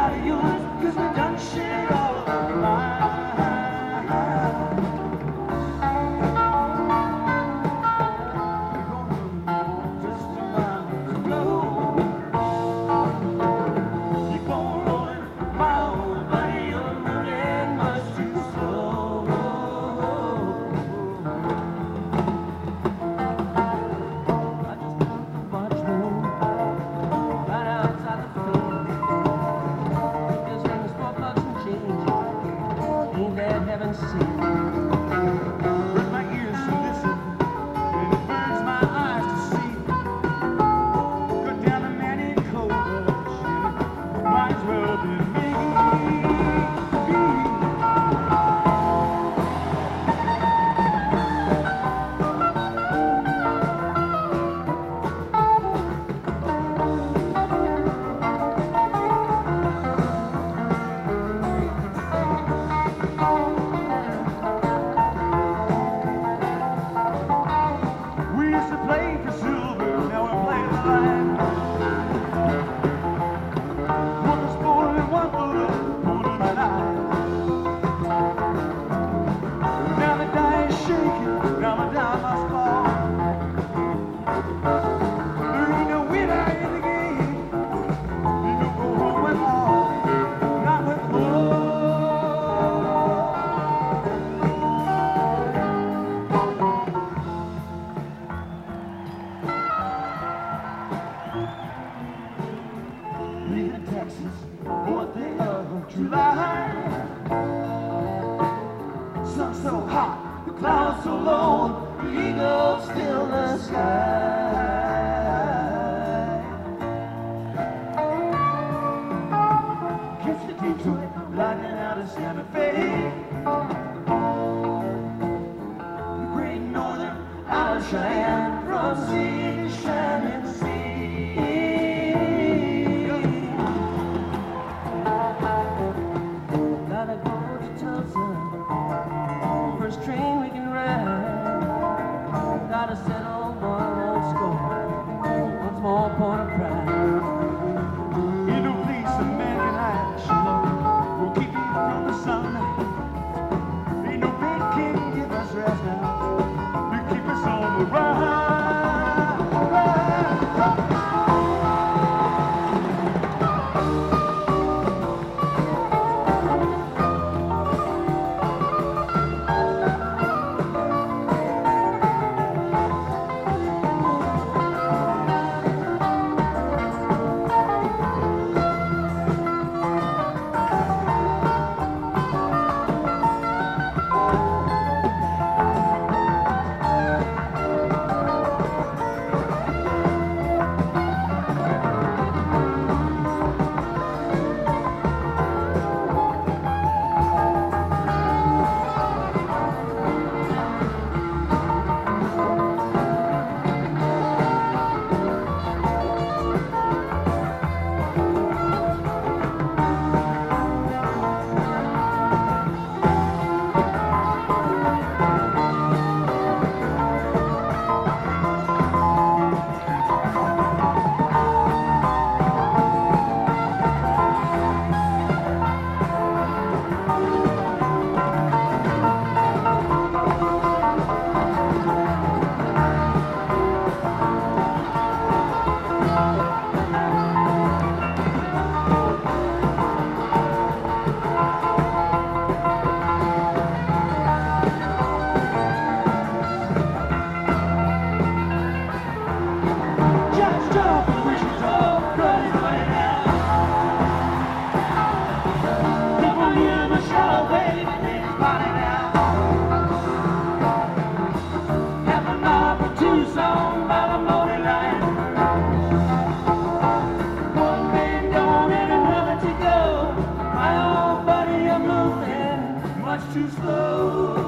out of yours, 'cause we done shared all of our lives. Hurts my ears to listen, and it burns my eyes to see. Cut down the man in cold rush, might as well be me. Play for silver, now we play the line. One was born and one for the morning and night. Now the die is shaking, now the die must fall. There ain't no winner in the game. You don't go home with all, not with love. Leaving Texas, what they of July. Sun so hot, the clouds so low, the eagles fill the sky. Catch the Detroit, lightning out of Santa Fe. The Great Northern out of Cheyenne, from sea to shining sea. First train we can ride. Gotta settle one old score, one small point of pride. Ain't no place a man can hide. Shalom will keep you from the sun. Ain't no bed can give us rest now. You keep us on the ride. Too slow.